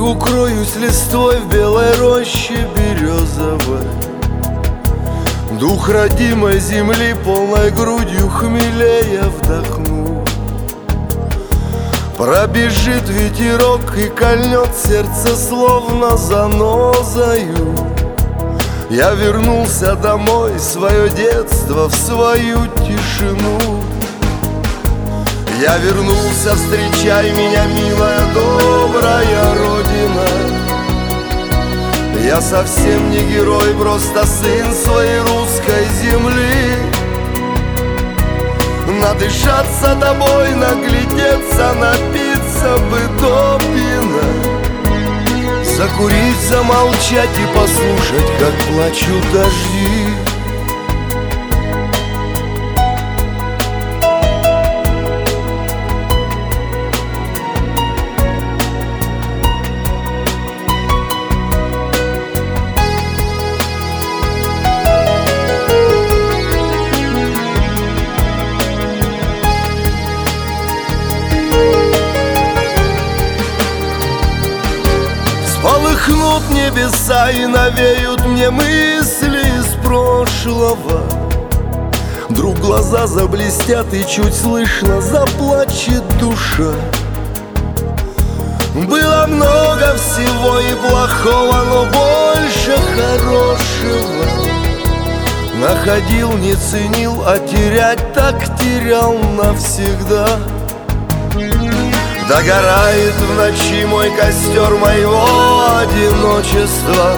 укроюсь листвой в белой роще березовой. Дух родимой земли полной грудью хмелея вдохну. Пробежит ветерок и кольнет сердце словно занозою. Я вернулся домой, в свое детство, в свою тишину. Я вернулся, встречай меня, милая, добрая Родина. Я совсем не герой, просто сын своей русской земли. Надышаться тобой, наглядеться, напиться бы до пьяна. Закурить, замолчать и послушать, как плачут дожди. Полыхнут небеса и навеют мне мысли из прошлого. Вдруг глаза заблестят и чуть слышно заплачет душа. Было много всего и плохого, но больше хорошего. Находил, не ценил, а терять так терял навсегда. Догорает в ночи мой костер моего одиночества.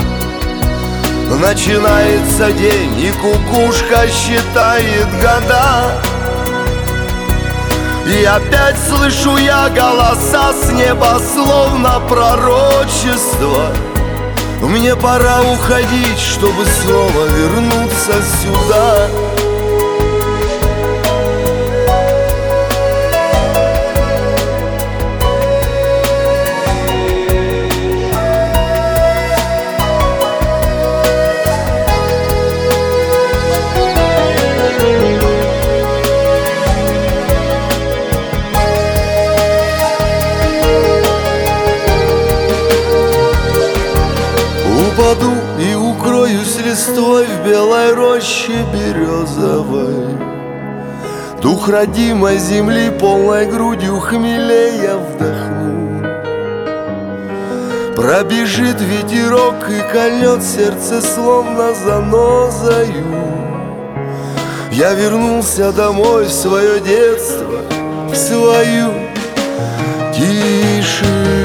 Начинается день, и кукушка считает года. И опять слышу я голоса с неба, словно пророчество. Мне пора уходить, чтобы снова вернуться сюда. Упаду и укроюсь листвой в белой роще березовой. Дух родимой земли полной грудью хмелея вдохну. Пробежит ветерок и кольнет сердце словно занозою. Я вернулся домой, в свое детство, в свою тишину.